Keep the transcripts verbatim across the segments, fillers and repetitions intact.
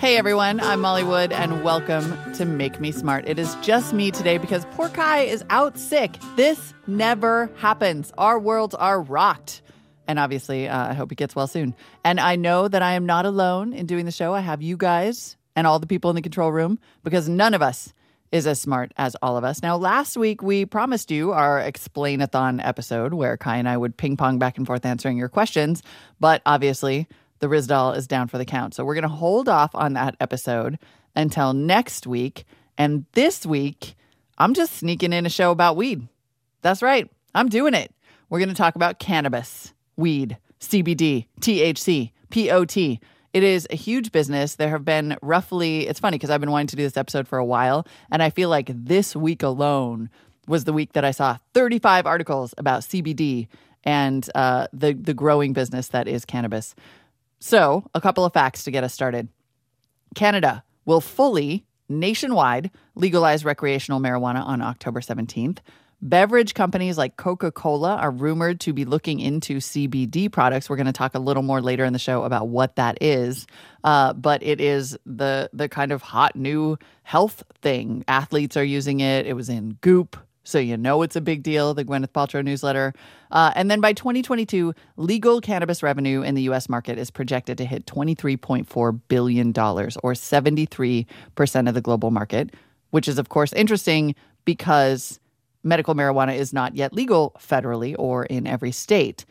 Hey everyone, I'm Molly Wood, and welcome to Make Me Smart. It is just me today because poor Kai is out sick. This never happens. Our worlds are rocked. And obviously, uh, I hope he gets well soon. And I know that I am not alone in doing the show. I have you guys and all the people in the control room because none of us is as smart as all of us. Now, last week, we promised you our Explain-a-thon episode where Kai and I would ping pong back and forth answering your questions. But obviously, the Rizdal is down for the count. So we're going to hold off on that episode until next week. And this week, I'm just sneaking in a show about weed. That's right. I'm doing it. We're going to talk about cannabis, weed, C B D, T H C, P O T. It is a huge business. There have been roughly, it's funny because I've been wanting to do this episode for a while. And I feel like this week alone was the week that I saw thirty-five articles about C B D and uh, the, the growing business that is cannabis. So, a couple of facts to get us started. Canada will fully, nationwide, legalize recreational marijuana on October seventeenth. Beverage companies like Coca-Cola are rumored to be looking into C B D products. We're going to talk a little more later in the show about what that is. Uh, but it is the the kind of hot new health thing. Athletes are using it. It was in Goop, so you know it's a big deal, the Gwyneth Paltrow newsletter. Uh, and then by twenty twenty-two, legal cannabis revenue in the U S market is projected to hit twenty-three point four billion dollars, or seventy-three percent of the global market, which is, of course, interesting because medical marijuana is not yet legal federally or in every state.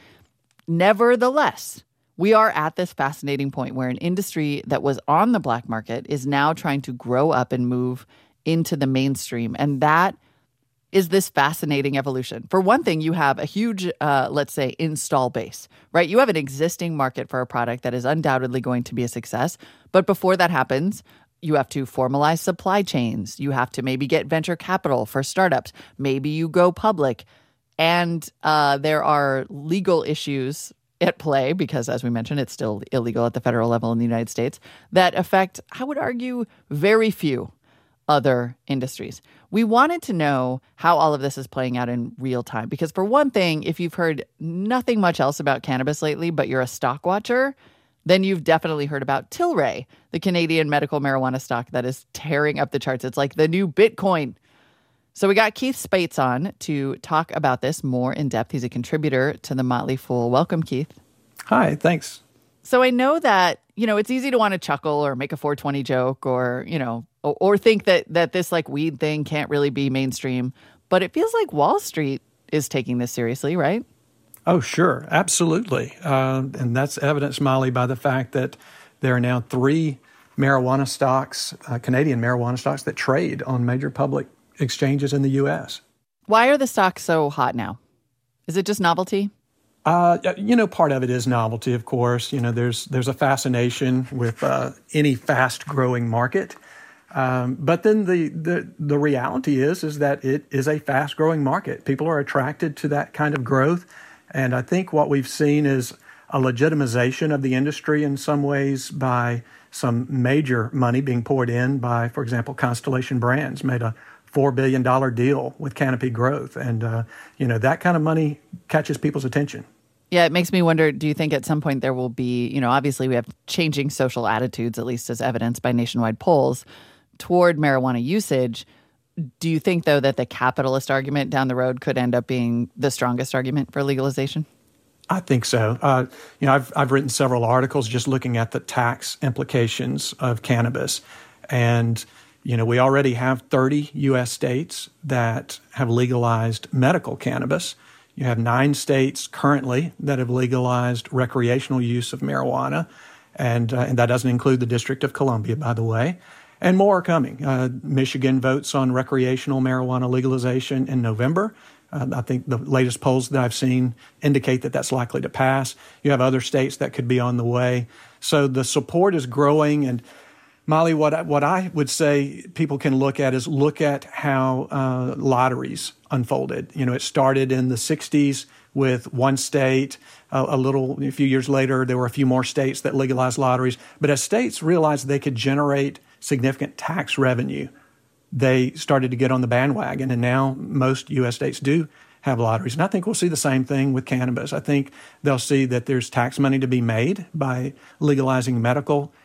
Nevertheless, we are at this fascinating point where an industry that was on the black market is now trying to grow up and move into the mainstream. And that is this fascinating evolution. For one thing, you have a huge, uh, let's say, install base, right? You have an existing market for a product that is undoubtedly going to be a success. But before that happens, you have to formalize supply chains. You have to maybe get venture capital for startups. Maybe you go public. And uh, there are legal issues at play because, as we mentioned, it's still illegal at the federal level in the United States that affect, I would argue, very few other industries. We wanted to know how all of this is playing out in real time. Because for one thing, if you've heard nothing much else about cannabis lately, but you're a stock watcher, then you've definitely heard about Tilray, the Canadian medical marijuana stock that is tearing up the charts. It's like the new Bitcoin. So we got Keith Spates on to talk about this more in depth. He's a contributor to The Motley Fool. Welcome, Keith. Hi, thanks. So I know that, you know, it's easy to want to chuckle or make a four twenty joke or, you know, or, or think that that this like weed thing can't really be mainstream. But it feels like Wall Street is taking this seriously, right? Oh, sure. Absolutely. Uh, and that's evidenced, Molly, by the fact that there are now three marijuana stocks, uh, Canadian marijuana stocks, that trade on major public exchanges in the U S. Why are the stocks so hot now? Is it just novelty? Uh, you know, part of it is novelty, of course. You know, there's there's a fascination with uh, any fast-growing market. Um, but then the, the the reality is is that it is a fast-growing market. People are attracted to that kind of growth. And I think what we've seen is a legitimization of the industry in some ways by some major money being poured in by, for example, Constellation Brands made a four billion dollars deal with Canopy Growth. And, uh, you know, that kind of money catches people's attention. Yeah, it makes me wonder, do you think at some point there will be, you know, obviously we have changing social attitudes, at least as evidenced by nationwide polls, toward marijuana usage. Do you think, though, that the capitalist argument down the road could end up being the strongest argument for legalization? I think so. Uh, you know, I've I've written several articles just looking at the tax implications of cannabis. And, you know, we already have thirty U S states that have legalized medical cannabis. You have nine states currently that have legalized recreational use of marijuana. And, uh, and that doesn't include the District of Columbia, by the way. And more are coming. Uh, Michigan votes on recreational marijuana legalization in November. Uh, I think the latest polls that I've seen indicate that that's likely to pass. You have other states that could be on the way. So the support is growing. And Molly, what I, what I would say people can look at is look at how uh, lotteries unfolded. You know, it started in the sixties with one state. Uh, a little, a few years later, there were a few more states that legalized lotteries. But as states realized they could generate significant tax revenue, they started to get on the bandwagon. And now most U S states do have lotteries. And I think we'll see the same thing with cannabis. I think they'll see that there's tax money to be made by legalizing medical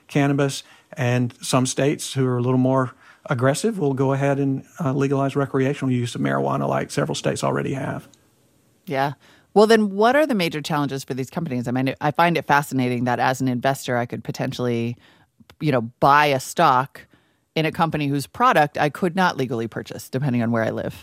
cannabis, and some states who are a little more aggressive will go ahead and uh, legalize recreational use of marijuana, like several states already have. Yeah. Well, then what are the major challenges for these companies? I mean, I find it fascinating that as an investor, I could potentially, you know, buy a stock in a company whose product I could not legally purchase, depending on where I live.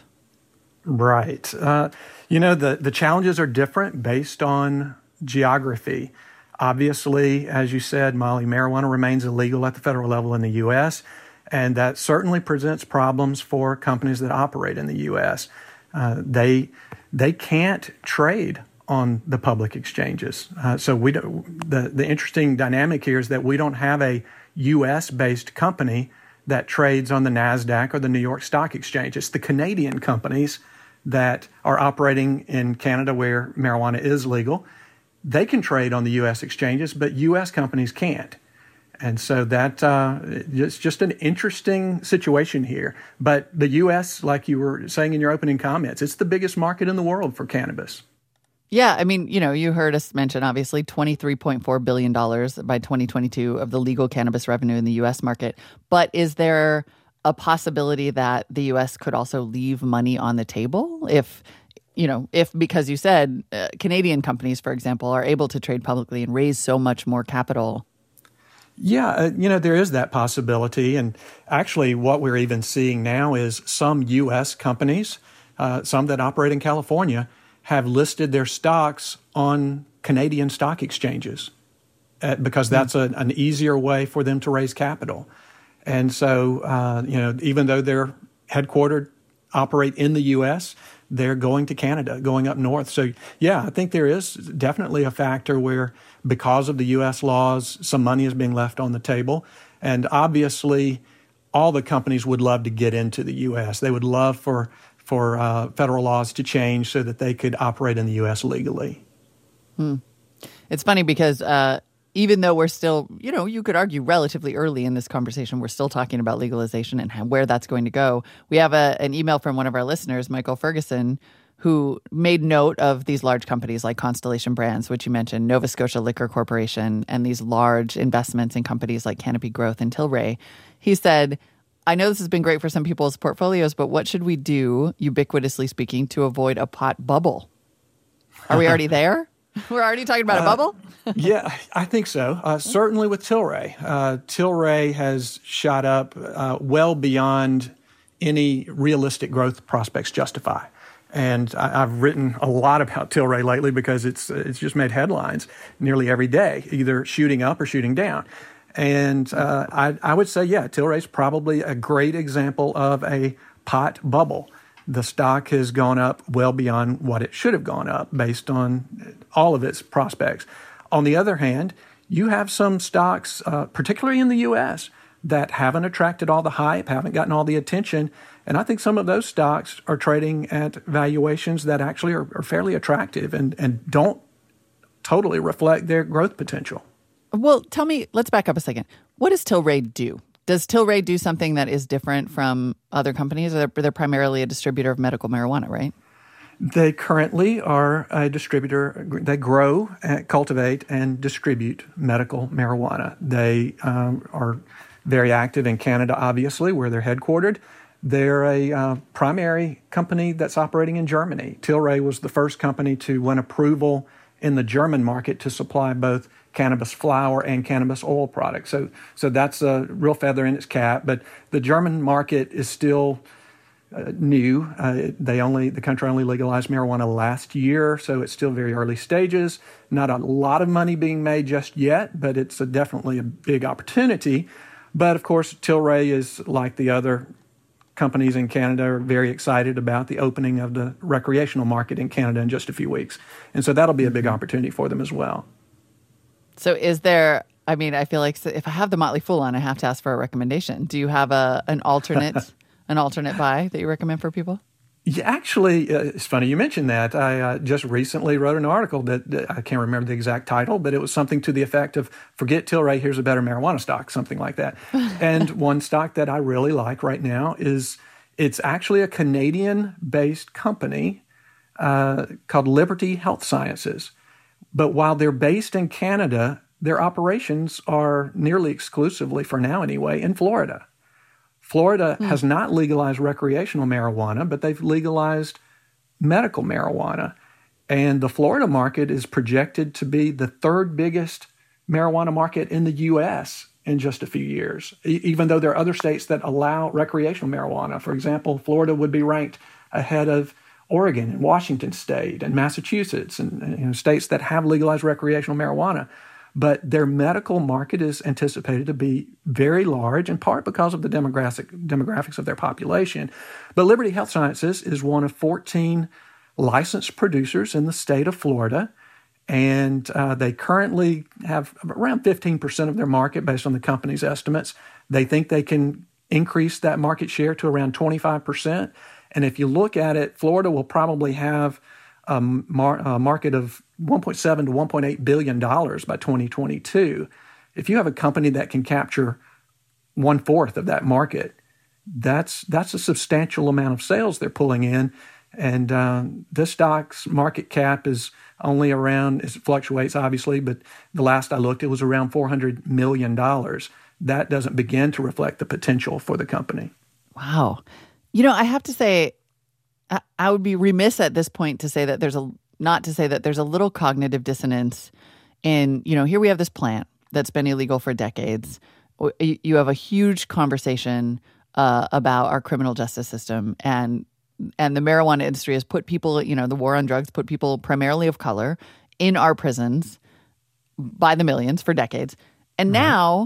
Right. Uh, you know, the, the challenges are different based on geography. Obviously, as you said, Molly, marijuana remains illegal at the federal level in the U S, and that certainly presents problems for companies that operate in the U S. Uh, they they can't trade on the public exchanges. Uh, so we don't, the the interesting dynamic here is that we don't have a U S-based company that trades on the NASDAQ or the New York Stock Exchange. It's the Canadian companies that are operating in Canada where marijuana is legal. They can trade on the U S exchanges, but U S companies can't. And so that uh, it's just an interesting situation here. But the U S, like you were saying in your opening comments, it's the biggest market in the world for cannabis. Yeah, I mean, you know, you heard us mention, obviously, twenty-three point four billion dollars by twenty twenty-two of the legal cannabis revenue in the U S market. But is there a possibility that the U S could also leave money on the table if, you know, if, because you said uh, Canadian companies, for example, are able to trade publicly and raise so much more capital? Yeah, uh, you know, there is that possibility. And actually, what we're even seeing now is some U S companies, uh, some that operate in California, have listed their stocks on Canadian stock exchanges uh, because that's a, an easier way for them to raise capital. And so, uh, you know, even though they're headquartered, operate in the U S, they're going to Canada, going up north. So, yeah, I think there is definitely a factor where because of the U S laws, some money is being left on the table. And obviously, all the companies would love to get into the U S. They would love for for uh, federal laws to change so that they could operate in the U S legally. Hmm. It's funny because uh, even though we're still, you know, you could argue relatively early in this conversation, we're still talking about legalization and how, where that's going to go. We have a, an email from one of our listeners, Michael Ferguson, who made note of these large companies like Constellation Brands, which you mentioned, Nova Scotia Liquor Corporation, and these large investments in companies like Canopy Growth and Tilray. He said, I know this has been great for some people's portfolios, but what should we do, ubiquitously speaking, to avoid a pot bubble? Are we already there? We're already talking about a bubble? Uh, yeah, I think so. Uh, certainly with Tilray. Uh, Tilray has shot up uh, well beyond any realistic growth prospects justify. And I, I've written a lot about Tilray lately because it's it's just made headlines nearly every day, either shooting up or shooting down. And uh, I, I would say, yeah, Tilray's probably a great example of a pot bubble. The stock has gone up well beyond what it should have gone up based on all of its prospects. On the other hand, you have some stocks, uh, particularly in the U S, that haven't attracted all the hype, haven't gotten all the attention. And I think some of those stocks are trading at valuations that actually are, are fairly attractive and, and don't totally reflect their growth potential. Well, tell me, let's back up a second. What does Tilray do? Does Tilray do something that is different from other companies? Or they're, they're primarily a distributor of medical marijuana, right? They currently are a distributor. They grow, cultivate, and distribute medical marijuana. They um, are very active in Canada, obviously, where they're headquartered. They're a uh, primary company that's operating in Germany. Tilray was the first company to win approval in the German market to supply both cannabis flower and cannabis oil products. So so that's a real feather in its cap. But the German market is still uh, new. Uh, they only the country only legalized marijuana last year, so it's still very early stages. Not a lot of money being made just yet, but it's a, definitely a big opportunity. But of course, Tilray is like the other companies in Canada are very excited about the opening of the recreational market in Canada in just a few weeks. And so that'll be a big opportunity for them as well. So is there, I mean, I feel like if I have the Motley Fool on, I have to ask for a recommendation. Do you have a an alternate an alternate buy that you recommend for people? Yeah, actually, uh, it's funny you mentioned that. I uh, just recently wrote an article that, that I can't remember the exact title, but it was something to the effect of, forget Tilray, here's a better marijuana stock, something like that. And one stock that I really like right now is, it's actually a Canadian-based company uh, called Liberty Health Sciences. But while they're based in Canada, their operations are nearly exclusively, for now anyway, in Florida. Florida hmm. has not legalized recreational marijuana, but they've legalized medical marijuana. And the Florida market is projected to be the third biggest marijuana market in the U S in just a few years, e- even though there are other states that allow recreational marijuana. For example, Florida would be ranked ahead of Oregon and Washington State and Massachusetts and, and you know, states that have legalized recreational marijuana. But their medical market is anticipated to be very large, in part because of the demographic demographics of their population. But Liberty Health Sciences is one of fourteen licensed producers in the state of Florida, and uh, they currently have around fifteen percent of their market based on the company's estimates. They think they can increase that market share to around twenty-five percent. And if you look at it, Florida will probably have a, mar- a market of one point seven to one point eight billion dollars by twenty twenty-two. If you have a company that can capture one-fourth of that market, that's that's a substantial amount of sales they're pulling in. And uh, this stock's market cap is only around, it fluctuates obviously, but the last I looked, it was around four hundred million dollars. That doesn't begin to reflect the potential for the company. Wow. You know, I have to say, I, I would be remiss at this point to say that there's a, not to say that there's a little cognitive dissonance in, you know, here we have this plant that's been illegal for decades. You have a huge conversation uh, about our criminal justice system, and And the marijuana industry has put people, you know, the war on drugs put people primarily of color in our prisons by the millions for decades. And right. now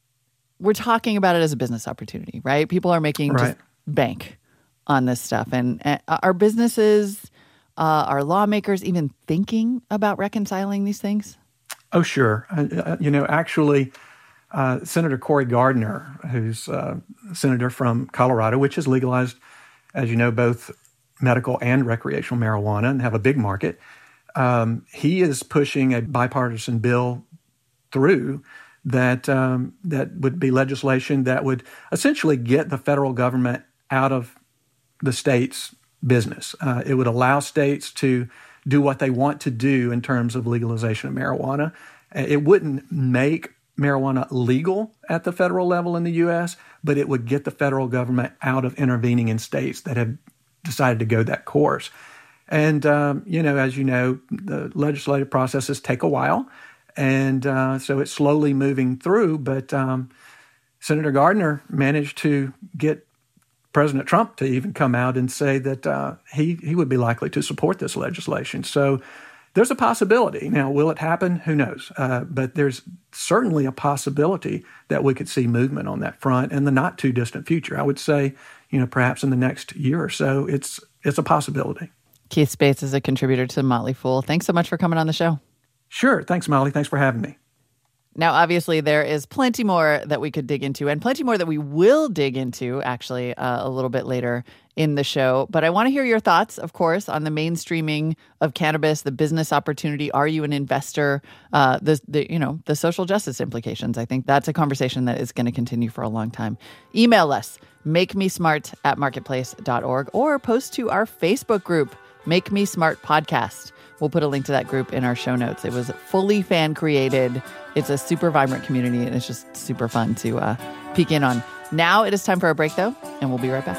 we're talking about it as a business opportunity, right? People are making right. just bank on this stuff. And, and are businesses, uh, are lawmakers even thinking about reconciling these things? Oh, sure. Uh, you know, actually, uh, Senator Cory Gardner, who's a senator from Colorado, which has legalized, as you know, both medical and recreational marijuana and have a big market. Um, he is pushing a bipartisan bill through that um, that would be legislation that would essentially get the federal government out of the state's business. Uh, it would allow states to do what they want to do in terms of legalization of marijuana. It wouldn't make marijuana legal at the federal level in the U S, but it would get the federal government out of intervening in states that have decided to go that course. And, um, you know, as you know, the legislative processes take a while, and uh, so it's slowly moving through. But um, Senator Gardner managed to get President Trump to even come out and say that uh, he, he would be likely to support this legislation. So there's a possibility. Now, will it happen? Who knows? Uh, but there's certainly a possibility that we could see movement on that front in the not too distant future. I would say, you know, perhaps in the next year or so, it's it's a possibility. Keith Spates is a contributor to Motley Fool. Thanks so much for coming on the show. Sure. Thanks, Molly. Thanks for having me. Now, obviously, there is plenty more that we could dig into, and plenty more that we will dig into, actually, uh, a little bit later in the show. But I want to hear your thoughts, of course, on the mainstreaming of cannabis, the business opportunity. Are you an investor? Uh, the, the, you know, the social justice implications. I think that's a conversation that is going to continue for a long time. Email us, make me smart at marketplace dot org, or post to our Facebook group, Make Me Smart Podcast. We'll put a link to that group in our show notes. It was fully fan-created. It's a super vibrant community, and it's just super fun to uh, peek in on. Now it is time for a break, though, and we'll be right back.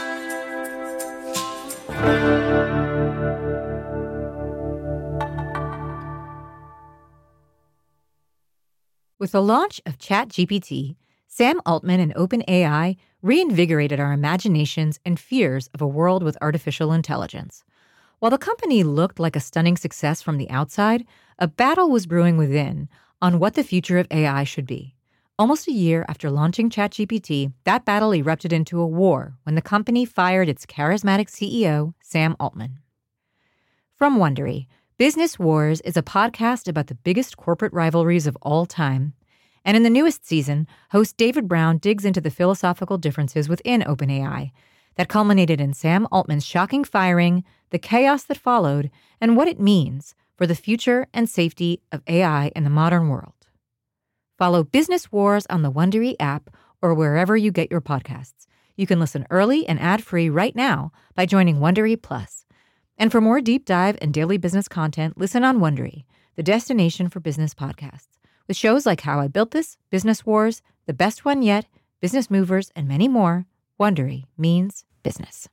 With the launch of ChatGPT, Sam Altman and OpenAI reinvigorated our imaginations and fears of a world with artificial intelligence. While the company looked like a stunning success from the outside, a battle was brewing within on what the future of A I should be. Almost a year after launching ChatGPT, that battle erupted into a war when the company fired its charismatic C E O, Sam Altman. From Wondery, Business Wars is a podcast about the biggest corporate rivalries of all time. And in the newest season, host David Brown digs into the philosophical differences within OpenAI that culminated in Sam Altman's shocking firing, the chaos that followed, and what it means for the future and safety of A I in the modern world. Follow Business Wars on the Wondery app or wherever you get your podcasts. You can listen early and ad-free right now by joining Wondery Plus. And for more deep dive and daily business content, listen on Wondery, the destination for business podcasts. With shows like How I Built This, Business Wars, The Best One Yet, Business Movers, and many more, Wondery means business.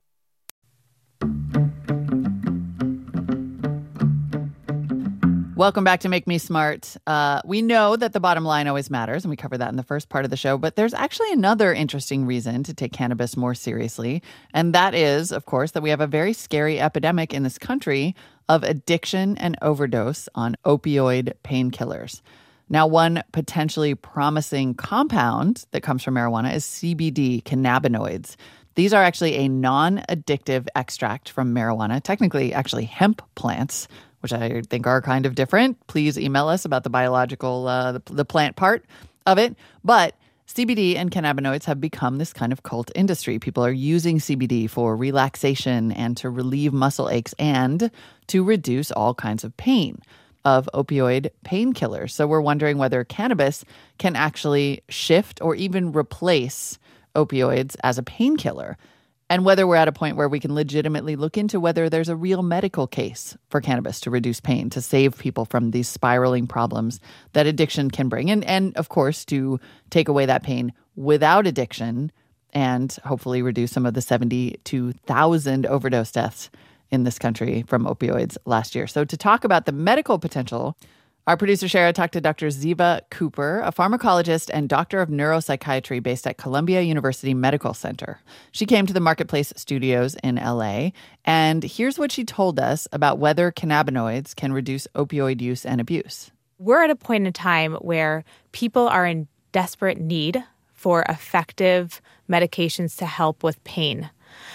Welcome back to Make Me Smart. Uh, we know that the bottom line always matters, and we covered that in the first part of the show, but there's actually another interesting reason to take cannabis more seriously, and that is, of course, that we have a very scary epidemic in this country of addiction and overdose on opioid painkillers. Now, one potentially promising compound that comes from marijuana is C B D, cannabinoids. These are actually a non-addictive extract from marijuana, technically actually hemp plants, which I think are kind of different. Please email us about the biological, uh, the, the plant part of it. But C B D and cannabinoids have become this kind of cult industry. People are using C B D for relaxation and to relieve muscle aches and to reduce all kinds of pain of opioid painkillers. So we're wondering whether cannabis can actually shift or even replace opioids as a painkiller, and whether we're at a point where we can legitimately look into whether there's a real medical case for cannabis to reduce pain, to save people from these spiraling problems that addiction can bring. And, and of course, to take away that pain without addiction and hopefully reduce some of the seventy-two thousand overdose deaths in this country from opioids last year. So to talk about the medical potential, our producer, Shara, talked to Doctor Ziva Cooper, a pharmacologist and doctor of neuropsychiatry based at Columbia University Medical Center. She came to the Marketplace Studios in L A, and here's what she told us about whether cannabinoids can reduce opioid use and abuse. We're at a point in time where people are in desperate need for effective medications to help with pain.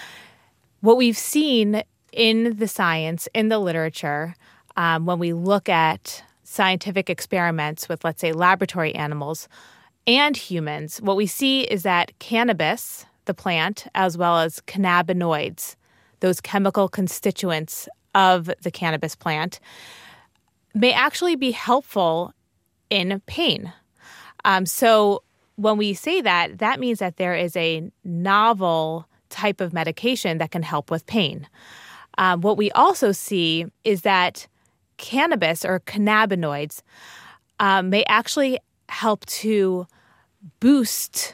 What we've seen in the science, in the literature, um, when we look at scientific experiments with, let's say, laboratory animals and humans, what we see is that cannabis, the plant, as well as cannabinoids, those chemical constituents of the cannabis plant, may actually be helpful in pain. Um, so when we say that, that means that there is a novel type of medication that can help with pain. Um, what we also see is that cannabis or cannabinoids um, may actually help to boost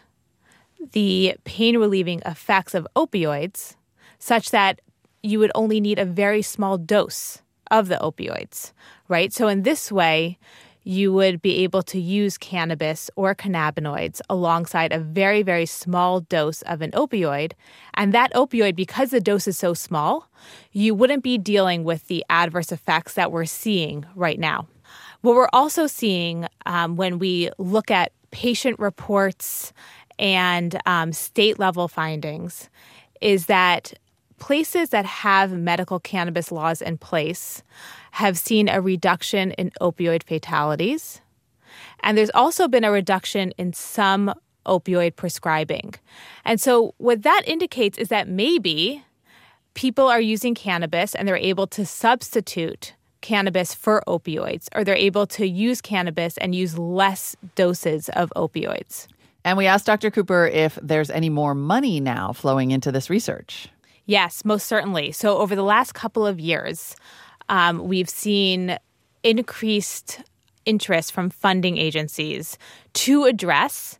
the pain-relieving effects of opioids such that you would only need a very small dose of the opioids, right? So in this way, you would be able to use cannabis or cannabinoids alongside a very, very small dose of an opioid. And that opioid, because the dose is so small, you wouldn't be dealing with the adverse effects that we're seeing right now. What we're also seeing um, when we look at patient reports and um, state-level findings is that places that have medical cannabis laws in place have seen a reduction in opioid fatalities. And there's also been a reduction in some opioid prescribing. And so what that indicates is that maybe people are using cannabis and they're able to substitute cannabis for opioids, or they're able to use cannabis and use less doses of opioids. And we asked Doctor Cooper if there's any more money now flowing into this research. Yes, most certainly. So over the last couple of years, um, we've seen increased interest from funding agencies to address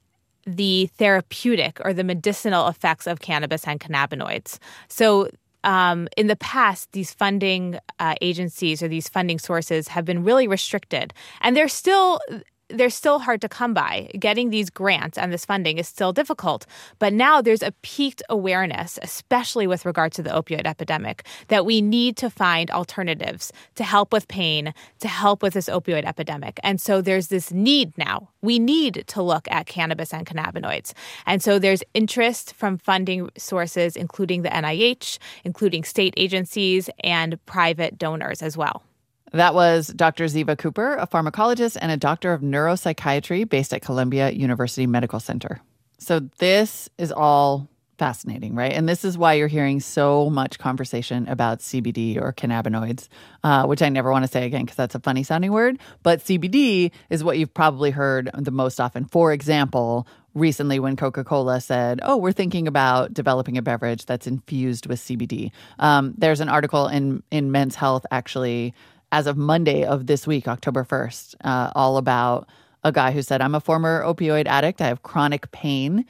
the therapeutic or the medicinal effects of cannabis and cannabinoids. So um, in the past, these funding uh, agencies or these funding sources have been really restricted, and they're still they're still hard to come by. Getting these grants and this funding is still difficult. But now there's a peaked awareness, especially with regard to the opioid epidemic, that we need to find alternatives to help with pain, to help with this opioid epidemic. And so there's this need now. We need to look at cannabis and cannabinoids. And so there's interest from funding sources, including the N I H, including state agencies, and private donors as well. That was Doctor Ziva Cooper, a pharmacologist and a doctor of neuropsychiatry based at Columbia University Medical Center. So this is all fascinating, right? And this is why you're hearing so much conversation about C B D or cannabinoids, uh, which I never want to say again because that's a funny sounding word. But C B D is what you've probably heard the most often. For example, recently when Coca-Cola said, oh, we're thinking about developing a beverage that's infused with C B D. Um, there's an article in, in Men's Health actually as of Monday of this week, October first, uh, all about a guy who said, I'm a former opioid addict. I have chronic pain,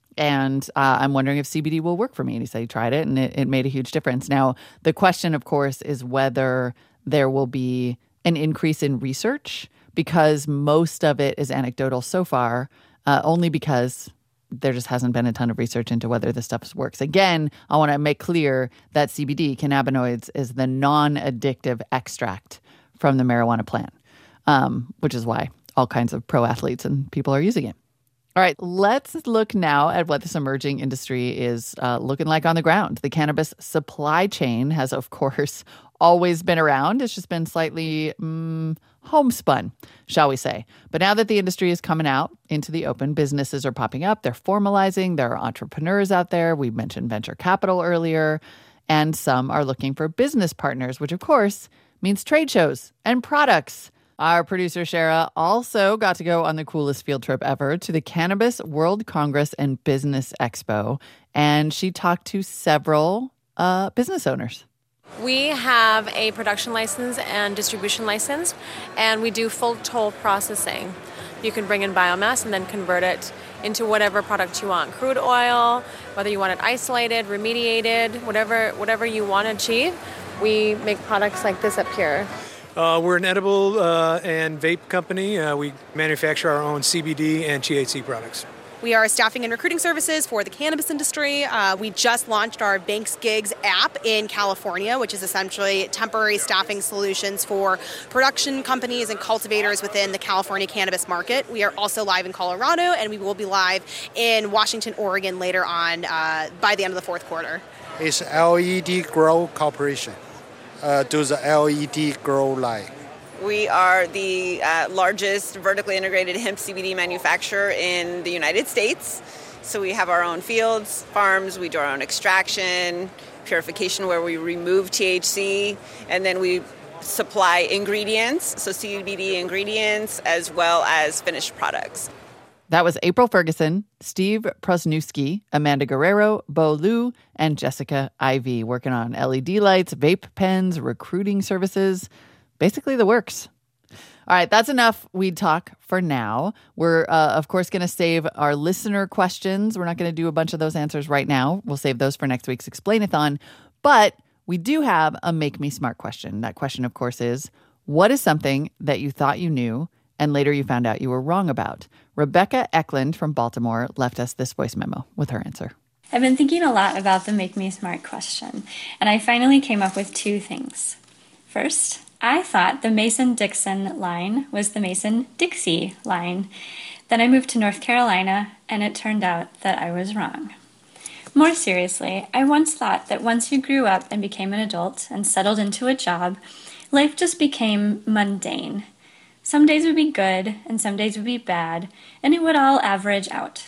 and uh, I'm wondering if C B D will work for me. And he said he tried it, and it, it made a huge difference. Now, the question, of course, is whether there will be an increase in research, because most of it is anecdotal so far, uh, only because there just hasn't been a ton of research into whether this stuff works. Again, I want to make clear that C B D, cannabinoids, is the non-addictive extract from the marijuana plant, um, which is why all kinds of pro athletes and people are using it. All right, let's look now at what this emerging industry is uh, looking like on the ground. The cannabis supply chain has, of course, always been around. It's just been slightly um, homespun, shall we say. But now that the industry is coming out into the open, businesses are popping up. They're formalizing. There are entrepreneurs out there. We mentioned venture capital earlier. And some are looking for business partners, which, of course, means trade shows and products. Our producer, Shara, also got to go on the coolest field trip ever to the Cannabis World Congress and Business Expo. And she talked to several uh, business owners. We have a production license and distribution license, and we do full toll processing. You can bring in biomass and then convert it into whatever product you want. Crude oil, whether you want it isolated, remediated, whatever whatever you want to achieve. We make products like this up here. Uh, we're an edible uh, and vape company. Uh, we manufacture our own C B D and T H C products. We are staffing and recruiting services for the cannabis industry. Uh, we just launched our Banks Gigs app in California, which is essentially temporary staffing solutions for production companies and cultivators within the California cannabis market. We are also live in Colorado, and we will be live in Washington, Oregon later on uh, by the end of the fourth quarter. It's L E D Grow Corporation. Uh, do the L E D grow line. We are the uh, largest vertically integrated hemp C B D manufacturer in the United States. So we have our own fields, farms, we do our own extraction, purification where we remove T H C, and then we supply ingredients, so C B D ingredients, as well as finished products. That was April Ferguson, Steve Prosnewski, Amanda Guerrero, Bo Liu, and Jessica Ivey, working on L E D lights, vape pens, recruiting services, basically the works. All right, that's enough weed talk for now. We're, uh, of course, going to save our listener questions. We're not going to do a bunch of those answers right now. We'll save those for next week's Explain-a-thon. But we do have a Make Me Smart question. That question, of course, is, what is something that you thought you knew and later you found out you were wrong about? Rebecca Eklund from Baltimore left us this voice memo with her answer. I've been thinking a lot about the Make Me Smart question, and I finally came up with two things. First, I thought the Mason-Dixon line was the Mason-Dixie line. Then I moved to North Carolina, and it turned out that I was wrong. More seriously, I once thought that once you grew up and became an adult and settled into a job, life just became mundane. Some days would be good, and some days would be bad, and it would all average out.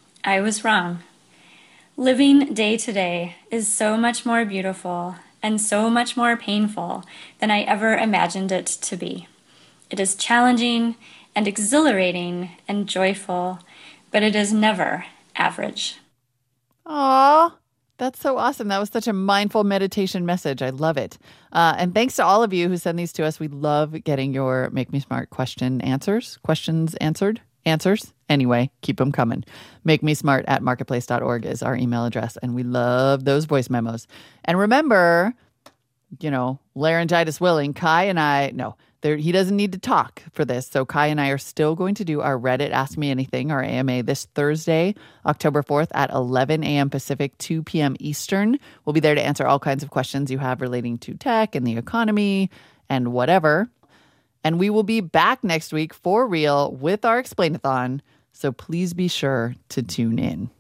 I was wrong. Living day to day is so much more beautiful and so much more painful than I ever imagined it to be. It is challenging and exhilarating and joyful, but it is never average. Aww, that's so awesome. That was such a mindful meditation message. I love it. Uh, and thanks to all of you who send these to us. We love getting your Make Me Smart question answers, questions answered, answers. Anyway, keep them coming. Make Me Smart at marketplace dot org is our email address. And we love those voice memos. And remember, you know, laryngitis willing, Kai and I, no, there, he doesn't need to talk for this. So Kai and I are still going to do our Reddit Ask Me Anything, our A M A, this Thursday, October fourth at eleven a.m. Pacific, two p.m. Eastern. We'll be there to answer all kinds of questions you have relating to tech and the economy and whatever. And we will be back next week for real with our Explain-a-thon. So please be sure to tune in.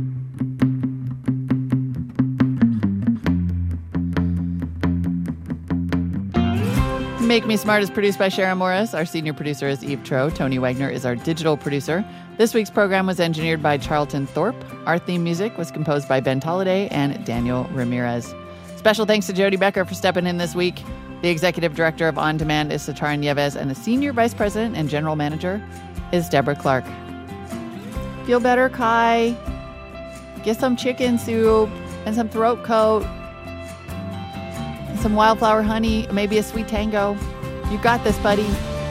Make Me Smart is produced by Sharon Morris. Our senior producer is Eve Tro. Tony Wagner is our digital producer. This week's program was engineered by Charlton Thorpe. Our theme music was composed by Ben Tolliday and Daniel Ramirez. Special thanks to Jody Becker for stepping in this week. The executive director of On Demand is Satara Nieves, and the senior vice president and general manager is Deborah Clark. Feel better, Kai. Get some chicken soup and some throat coat. Some wildflower honey, maybe a sweet tango. You got this, buddy.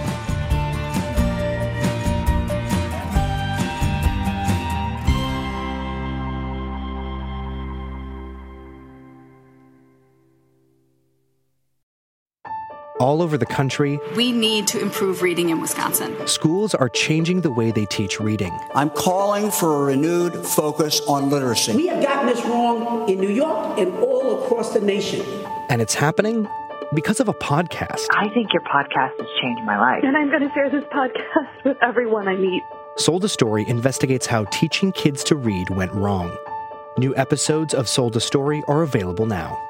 All over the country, we need to improve reading in Wisconsin. Schools are changing the way they teach reading. I'm calling for a renewed focus on literacy. We have gotten this wrong in New York and all across the nation. And it's happening because of a podcast. I think your podcast has changed my life. And I'm going to share this podcast with everyone I meet. Sold a Story investigates how teaching kids to read went wrong. New episodes of Sold a Story are available now.